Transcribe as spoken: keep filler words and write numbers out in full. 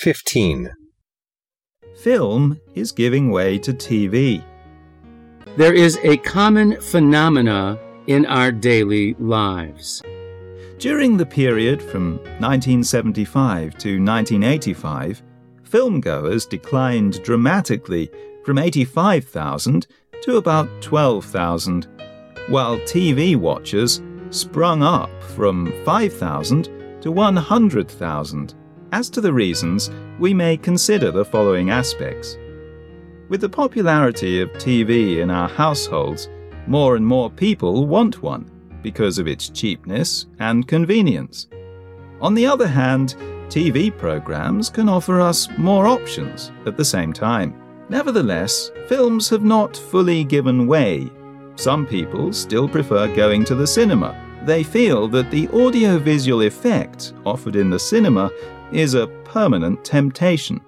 fifteen. Film is giving way to T V. There is a common phenomena in our daily lives. During the period from nineteen seventy-five to nineteen eighty-five, filmgoers declined dramatically from eighty-five thousand to about twelve thousand, while T V watchers sprung up from five thousand to one hundred thousand. As to the reasons, we may consider the following aspects. With the popularity of T V in our households, more and more people want one because of its cheapness and convenience. On the other hand, T V programs can offer us more options at the same time. Nevertheless, films have not fully given way. Some people still prefer going to the cinema. They feel that the audiovisual effect offered in the cinema is a permanent temptation.